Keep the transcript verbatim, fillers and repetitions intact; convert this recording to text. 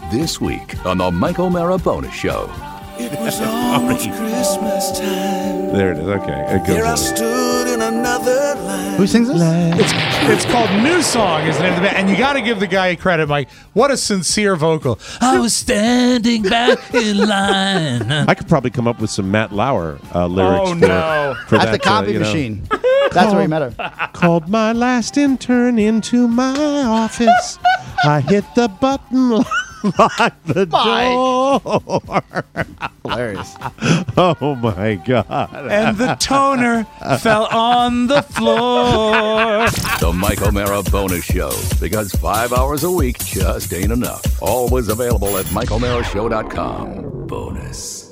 This week on the Mike O'Mara Bonus Show. It was almost Christmas time. There it is. Okay. It goes Here I on. stood in another line. Who sings this? It's, it's called New Song, is the name of the band. And you got to give the guy credit, Mike. What a sincere vocal. I was standing back in line. I could probably come up with some Matt Lauer uh, lyrics Oh, for, no. for At that, the copy uh, you know. machine. That's where he met her. Called my last intern into my office. I hit the button, locked the door. Hilarious. Oh, my God. And the toner fell on the floor. The Mike O'Mara Bonus Show. Because five hours a week just ain't enough. Always available at Mike O'Mara Show dot com. Bonus.